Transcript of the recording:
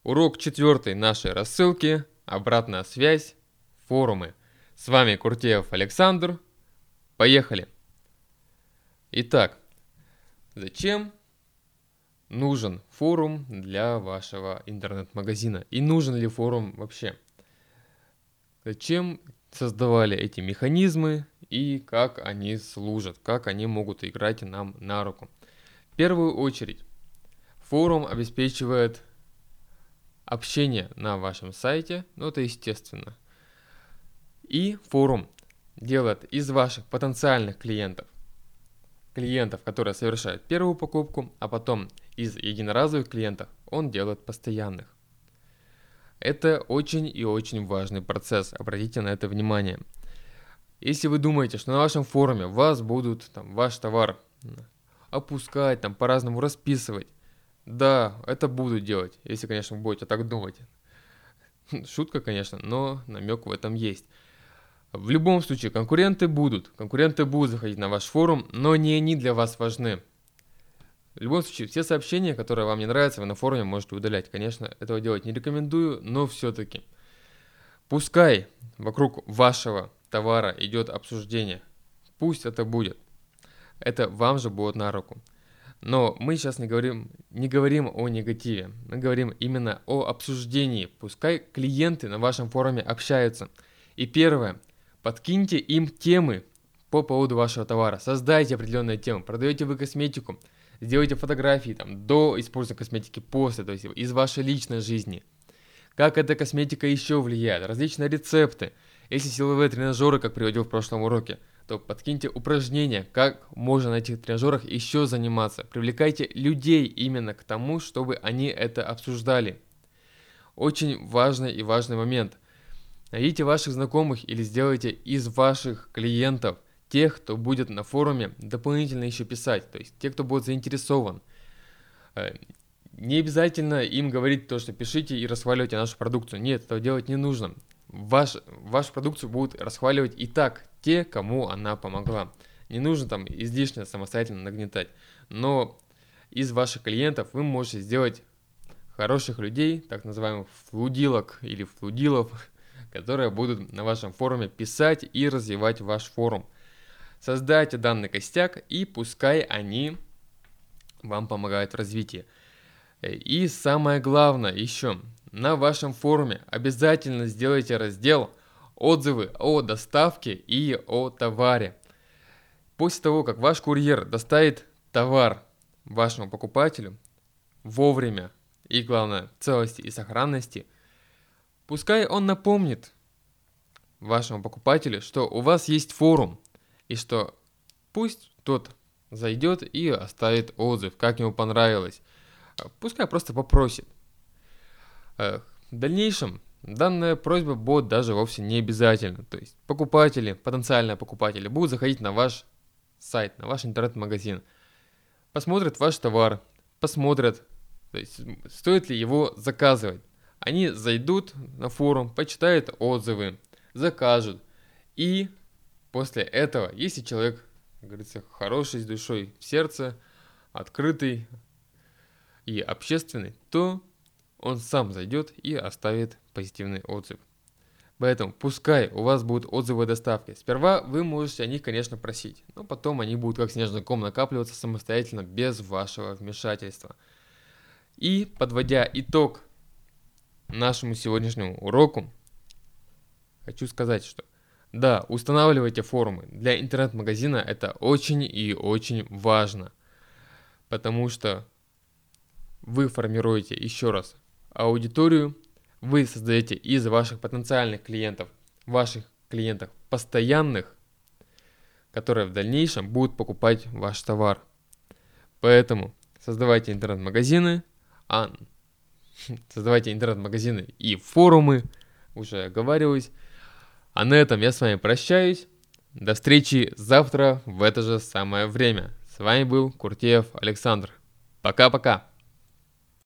Урок 4 нашей рассылки, обратная связь, форумы. С вами Куртеев Александр. Поехали! Итак, зачем нужен форум для вашего интернет-магазина? И нужен ли форум вообще? Зачем создавали эти механизмы и как они служат, как они могут играть нам на руку? В первую очередь, форум обеспечивает общение на вашем сайте, это естественно. И форум делает из ваших потенциальных клиентов, которые совершают первую покупку, а потом из единоразовых клиентов он делает постоянных. Это очень и очень важный процесс, обратите на это внимание. Если вы думаете, что на вашем форуме вас будут ваш товар опускать, по-разному расписывать, да, это будут делать, если, конечно, вы будете так думать. Шутка, конечно, но намек в этом есть. В любом случае, конкуренты будут заходить на ваш форум, но не они для вас важны. В любом случае, все сообщения, которые вам не нравятся, вы на форуме можете удалять. Конечно, этого делать не рекомендую, но все-таки. Пускай вокруг вашего товара идет обсуждение, пусть это будет. Это вам же будет на руку. Но мы сейчас не говорим о негативе, мы говорим именно о обсуждении. Пускай клиенты на вашем форуме общаются. И первое, подкиньте им темы по поводу вашего товара. Создайте определенные темы. Продаете вы косметику, сделайте фотографии до использования косметики, после, то есть из вашей личной жизни. Как эта косметика еще влияет, различные рецепты. Если силовые тренажеры, как приводил в прошлом уроке, то подкиньте упражнения, как можно на этих тренажерах еще заниматься. Привлекайте людей именно к тому, чтобы они это обсуждали. Очень важный момент. Найдите ваших знакомых или сделайте из ваших клиентов тех, кто будет на форуме дополнительно еще писать, то есть те, кто будет заинтересован. Не обязательно им говорить то, что пишите и расхваливайте нашу продукцию. Нет, этого делать не нужно. Вашу продукцию будут расхваливать и так те, кому она помогла. Не нужно излишне самостоятельно нагнетать. Но из ваших клиентов вы можете сделать хороших людей, так называемых флудилок или флудилов, которые будут на вашем форуме писать и развивать ваш форум. Создайте данный костяк, и пускай они вам помогают в развитии. И самое главное еще, на вашем форуме обязательно сделайте раздел «Отзывы о доставке и о товаре». После того, как ваш курьер доставит товар вашему покупателю вовремя и, главное, в целости и сохранности, пускай он напомнит вашему покупателю, что у вас есть форум, и что пусть тот зайдет и оставит отзыв, как ему понравилось. Пускай просто попросит. В дальнейшем данная просьба будет даже вовсе не обязательна. То есть потенциальные покупатели будут заходить на ваш сайт, на ваш интернет-магазин, посмотрят ваш товар, посмотрят, то есть, стоит ли его заказывать. Они зайдут на форум, почитают отзывы, закажут. И после этого, если человек, как говорится, хороший с душой в сердце, открытый и общественный, то он сам зайдет и оставит позитивный отзыв. Поэтому пускай у вас будут отзывы о доставке. Сперва вы можете о них, конечно, просить, но потом они будут как снежный ком накапливаться самостоятельно, без вашего вмешательства. И подводя итог нашему сегодняшнему уроку, хочу сказать, что да, устанавливайте форумы. Для интернет-магазина это очень и очень важно, потому что вы формируете, еще раз, аудиторию, вы создаете из ваших потенциальных клиентов, ваших клиентов постоянных, которые в дальнейшем будут покупать ваш товар. Поэтому создавайте интернет-магазины, и форумы, уже оговариваюсь. А на этом я с вами прощаюсь. До встречи завтра в это же самое время. С вами был Куртеев Александр. Пока-пока.